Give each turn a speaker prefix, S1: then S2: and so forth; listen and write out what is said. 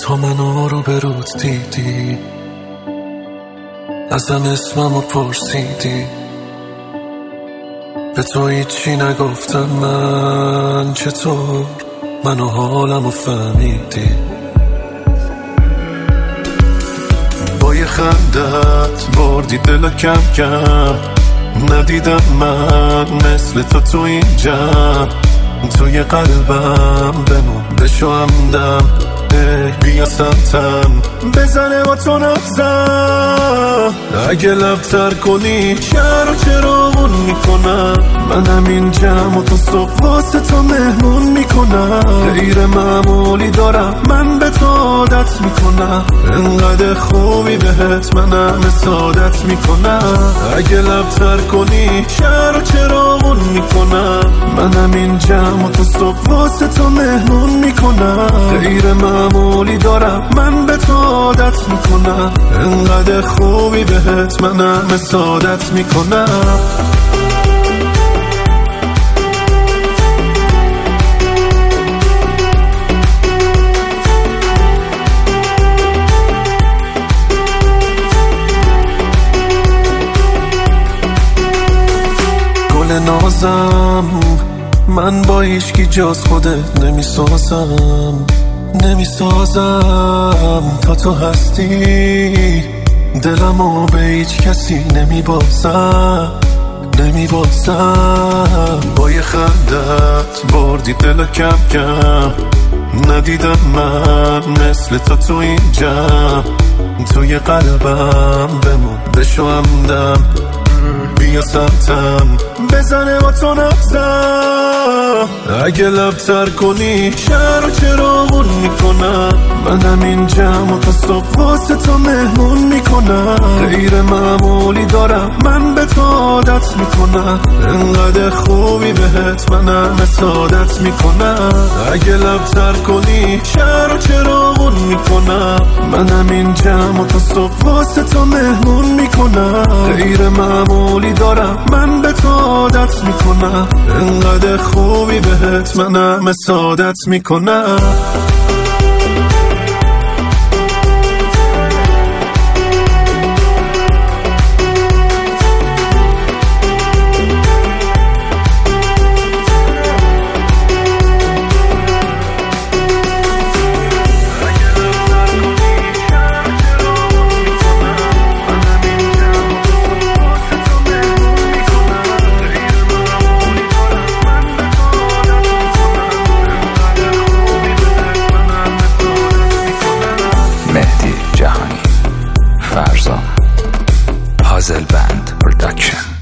S1: تا منو رو برود دیدی، ازم اسممو پرسیدی، به تو هیچی نگفتم من، چطور منو حالمو فهمیدی؟ با یه خندت بردی دلو کم کم، ندیدم من مثل تو این جمع، توی قلبم بمون بشو همدم، بیا سمتم بزنه با تو نبزم، اگه لبتر کنی شهر و چراغون میکنم، منم این جمع و تو صبح واسه تو مهمون میکنم، غیر معمولی دارم من به تو عادت میکنم، انقدر خوبی بهت منم سعادت میکنم، اگه لبتر کنی شهر و چراغون میکنم، منم این جمع و تو صبح واسه تو مهمون میکنم، غیر معمولی دارم من به تو عادت میکنم، انقدر خوبی بهت منم سعادت میکنم. گل نازم من با هیچکی جز خودت نمیسازم تا تو هستی، دلمو به هیچ کسی نمیبازم، با یه خندت بردی دلو کم کم، ندیدم من مثل تو این جمع، توی قلبم بمون بشو همدم، بیا سمتم بزنه با تو نبزم، اگه لبتر کنی شهر و چراغون میکنم، منم این جمع و تا صبح واسه تو مهمون میکنم، غیر معمولی دارم من به تو عادت میکنم، انقدر خوبی بهت منم سعادت میکنم، اگه لبتر کنی شهر و چراغون میکنم، منم این جمع و تا صبح واسه تو مهمون میکنم، غیر معمولی دارم من به تو عادت میکنم، انقدر خوبی بهت منم سعادت میکنم.
S2: Pazzel Band Production.